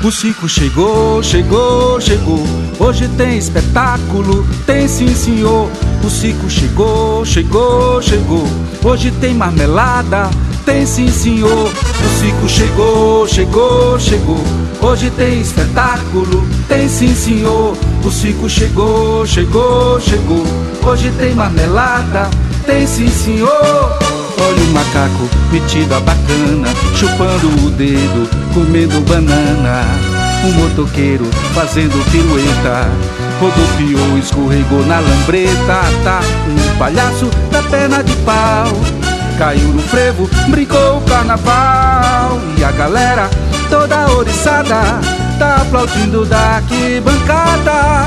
O circo chegou, chegou, chegou. Hoje tem espetáculo, tem sim senhor. O circo chegou, chegou, chegou. Hoje tem marmelada, tem sim senhor. O circo chegou, chegou, chegou. Hoje tem espetáculo, tem sim senhor. O circo chegou, chegou, chegou. Hoje tem marmelada, tem sim senhor. Olha o macaco metido a bacana, chupando o dedo, comendo banana. Um motoqueiro fazendo pirueta, rodopiou, escorregou na lambreta. Tá um palhaço da perna de pau, caiu no frevo, brincou o carnaval. E a galera toda oriçada tá aplaudindo da arquibancada.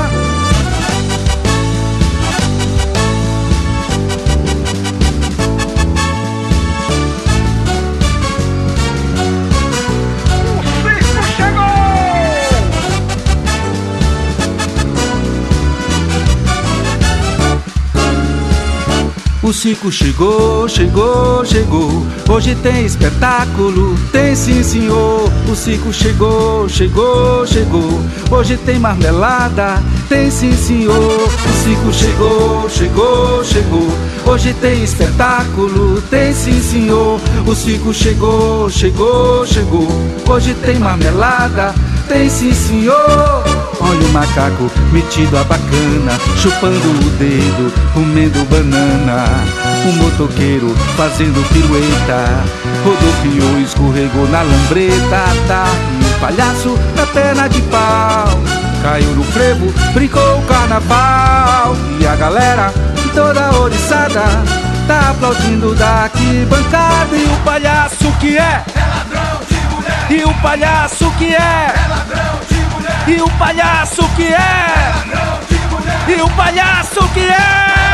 O circo chegou, chegou, chegou. Hoje tem espetáculo, tem sim senhor. O circo chegou, chegou, chegou. Hoje tem marmelada, tem sim senhor. O circo chegou, chegou, chegou. Hoje tem espetáculo, tem sim senhor. O circo chegou, chegou, chegou. Hoje tem marmelada, tem sim senhor. Olha o macaco metido a bacana, chupando o dedo, comendo banana. Um motoqueiro fazendo pirueta, rodopiou, escorregou na lambreta. Tá um palhaço da perna de pau, caiu no frevo, brincou o carnaval. E a galera toda oriçada tá aplaudindo da arquibancada. E o palhaço que é ladrão de mulher. E o palhaço que é ladrão de mulher. E o palhaço que é ladrão de mulher. E o palhaço que é